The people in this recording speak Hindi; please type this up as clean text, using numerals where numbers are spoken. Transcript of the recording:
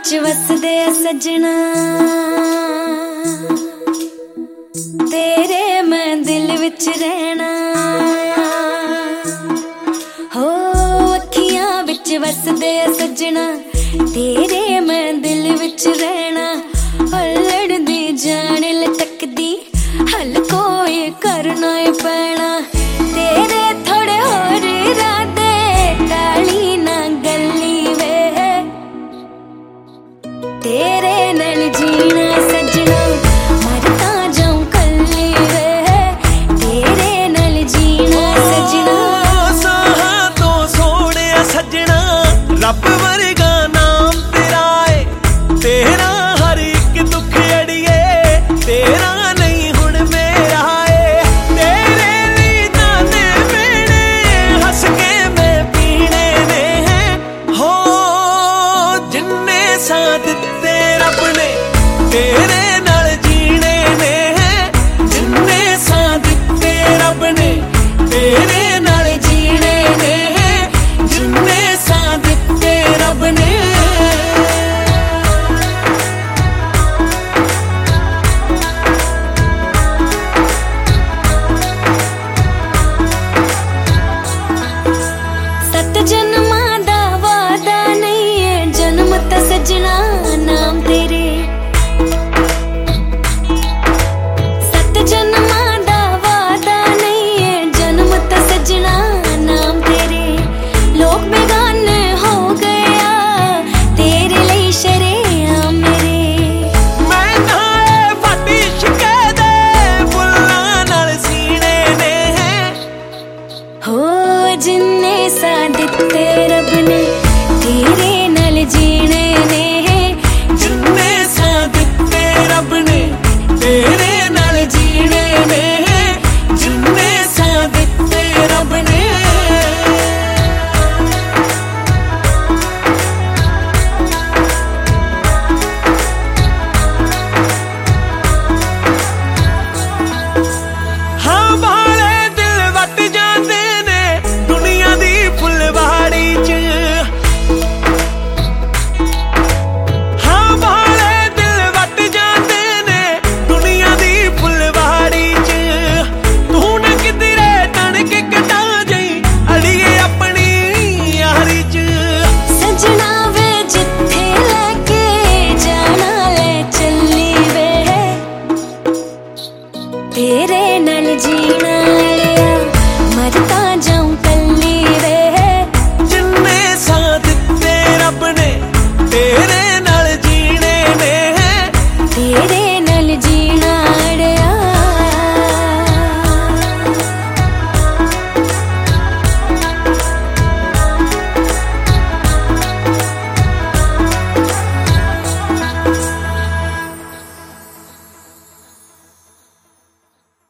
विच वसदे सजना, तेरे मैं दिल विच रहना। हो अखियां विच वसदे सजना, तेरे मैं दिल विच रहना। लड़दी जान लटकदी हल कोई करना ही पैना। तेरे थोड़े होर इरादे टाली ना गली वे, तेरे नाल जीना सजना मरता जाऊं कल्ली वे, तेरे नाल जीना सजना। साहा तो सोने सजना रब वर्गा नाम तेरा है, तेरा हर एक दुख अड़िए तेरा नहीं हुण मेरा है। तेरे लिए ताने मेने हंस के मैं पीने ने हैं, हो जिन्ने साथ दिते रब ने तेरे